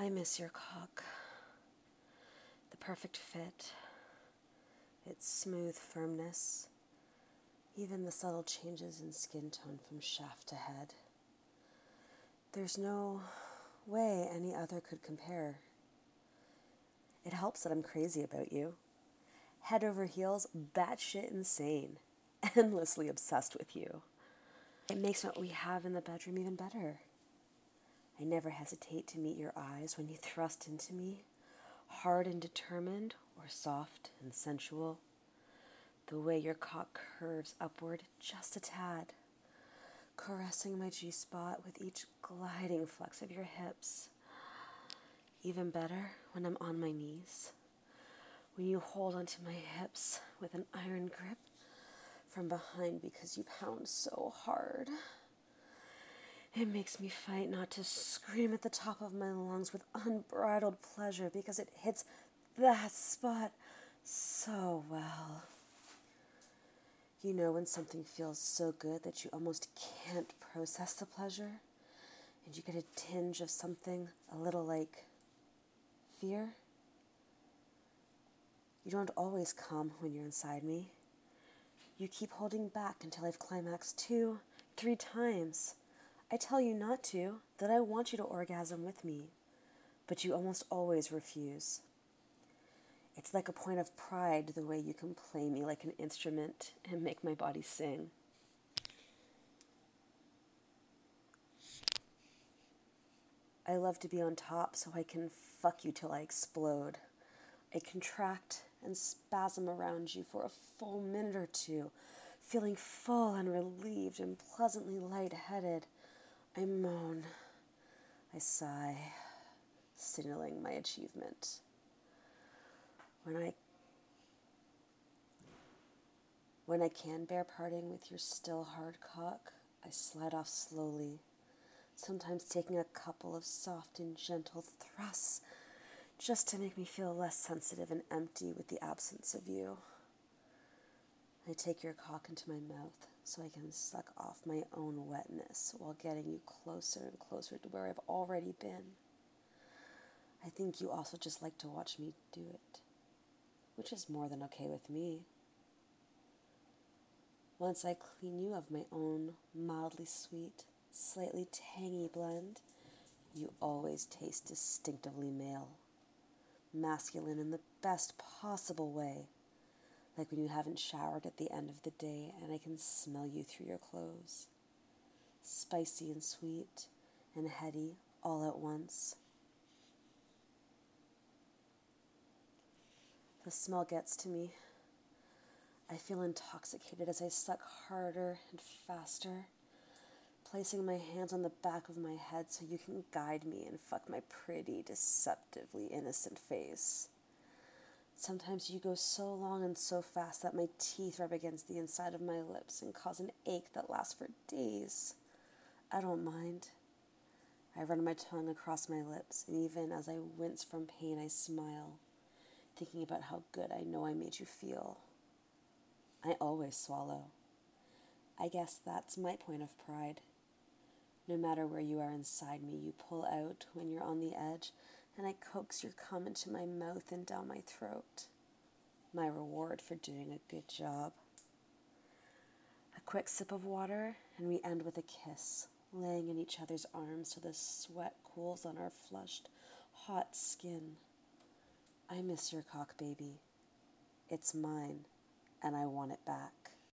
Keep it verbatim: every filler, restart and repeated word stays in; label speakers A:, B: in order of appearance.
A: I miss your cock. The perfect fit, its smooth firmness, even the subtle changes in skin tone from shaft to head. There's no way any other could compare. It helps that I'm crazy about you. Head over heels, batshit insane, endlessly obsessed with you. It makes what we have in the bedroom even better. I never hesitate to meet your eyes when you thrust into me, hard and determined, or soft and sensual. The way your cock curves upward just a tad, caressing my G-spot with each gliding flex of your hips. Even better when I'm on my knees, when you hold onto my hips with an iron grip from behind because you pound so hard. It makes me fight not to scream at the top of my lungs with unbridled pleasure because it hits that spot so well. You know when something feels so good that you almost can't process the pleasure, and you get a tinge of something a little like fear? You don't always come when you're inside me. You keep holding back until I've climaxed two, three times. I tell you not to, that I want you to orgasm with me, but you almost always refuse. It's like a point of pride the way you can play me like an instrument and make my body sing. I love to be on top so I can fuck you till I explode. I contract and spasm around you for a full minute or two, feeling full and relieved and pleasantly lightheaded. I moan. I sigh, signaling my achievement. When I when I can bear parting with your still hard cock, I slide off slowly, sometimes taking a couple of soft and gentle thrusts just to make me feel less sensitive and empty with the absence of you. I take your cock into my mouth so I can suck off my own wetness while getting you closer and closer to where I've already been. I think you also just like to watch me do it, which is more than okay with me. Once I clean you of my own mildly sweet, slightly tangy blend, you always taste distinctively male, masculine in the best possible way, like when you haven't showered at the end of the day and I can smell you through your clothes. Spicy and sweet and heady all at once. The smell gets to me. I feel intoxicated as I suck harder and faster, placing my hands on the back of my head so you can guide me and fuck my pretty, deceptively innocent face. Sometimes you go so long and so fast that my teeth rub against the inside of my lips and cause an ache that lasts for days. I don't mind. I run my tongue across my lips, and even as I wince from pain, I smile, thinking about how good I know I made you feel. I always swallow. I guess that's my point of pride. No matter where you are inside me, you pull out when you're on the edge, and I coax your cum into my mouth and down my throat. My reward for doing a good job. A quick sip of water, and we end with a kiss, laying in each other's arms so the sweat cools on our flushed, hot skin. I miss your cock, baby. It's mine, and I want it back.